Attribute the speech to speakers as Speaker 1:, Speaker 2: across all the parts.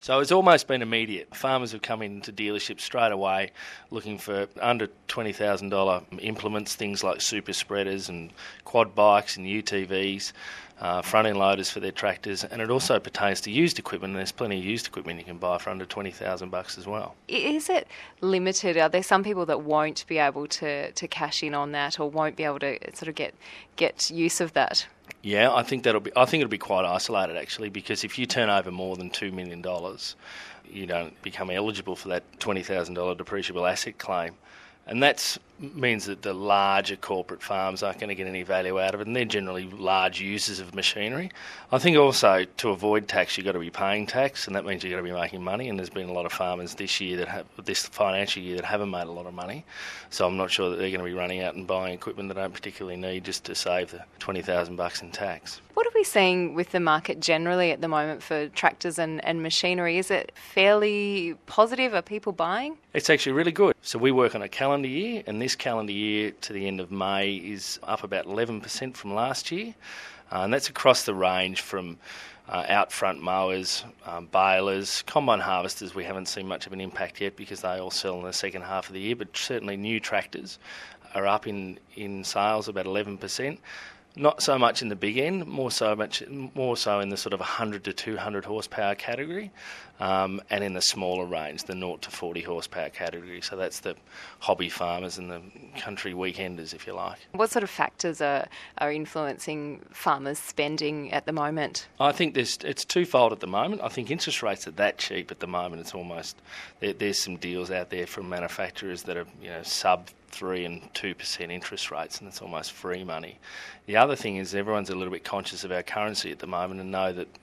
Speaker 1: So it's almost been immediate. Farmers have come into dealerships straight away looking for under $20,000 implements, things like super spreaders and quad bikes and UTVs, front-end loaders for their tractors, and it also pertains to used equipment, and there's plenty of used equipment you can buy for under $20,000 as well.
Speaker 2: Is it limited? Are there some people that won't be able to cash in on that or won't be able to sort of get use of that?
Speaker 1: Yeah, I think it'll be quite isolated actually, because if you turn over more than $2 million, you don't become eligible for that $20,000 depreciable asset claim. And that means that the larger corporate farms aren't going to get any value out of it, and they're generally large users of machinery. I think also to avoid tax, you've got to be paying tax, and that means you've got to be making money. And there's been a lot of farmers this financial year that haven't made a lot of money. So I'm not sure that they're going to be running out and buying equipment they don't particularly need just to save the $20,000 in tax.
Speaker 2: What are we seeing with the market generally at the moment for tractors and machinery? Is it fairly positive? Are people buying?
Speaker 1: It's actually really good. So we work on a calendar year, and this calendar year to the end of May is up about 11% from last year. And that's across the range from out front mowers, balers, combine harvesters. We haven't seen much of an impact yet because they all sell in the second half of the year, but certainly new tractors are up in sales about 11%. Not so much in the big end, more so in the sort of 100 to 200 horsepower category, and in the smaller range, the 0 to 40 horsepower category. So that's the hobby farmers and the country weekenders, if you like.
Speaker 2: What sort of factors are influencing farmers' spending at the moment?
Speaker 1: I think it's twofold at the moment. I think interest rates are that cheap at the moment. It's almost there's some deals out there from manufacturers that are sub 3 and 2% interest rates, and it's almost free money. The other thing is everyone's a little bit conscious of our currency at the moment and know that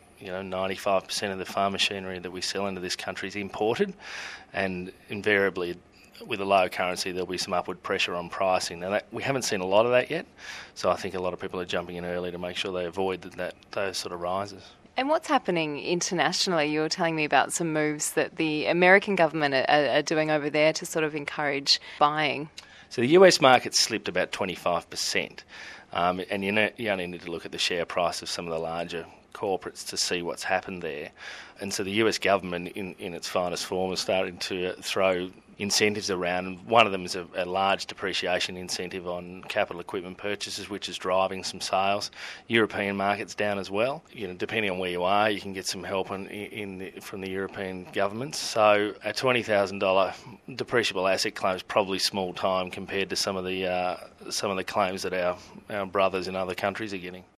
Speaker 1: 95% of the farm machinery that we sell into this country is imported, and invariably with a low currency there'll be some upward pressure on pricing. Now we haven't seen a lot of that yet, so I think a lot of people are jumping in early to make sure they avoid those sort of rises.
Speaker 2: And what's happening internationally? You were telling me about some moves that the American government are doing over there to sort of encourage buying.
Speaker 1: So the US market slipped about 25%, and you only need to look at the share price of some of the larger corporates to see what's happened there. And so the US government, in its finest form, is starting to throw incentives around, and one of them is a large depreciation incentive on capital equipment purchases, which is driving some sales. European market's down as well. Depending on where you are, you can get some help from the European governments. So a $20,000 depreciable asset claim is probably small time compared to some of the claims that our brothers in other countries are getting.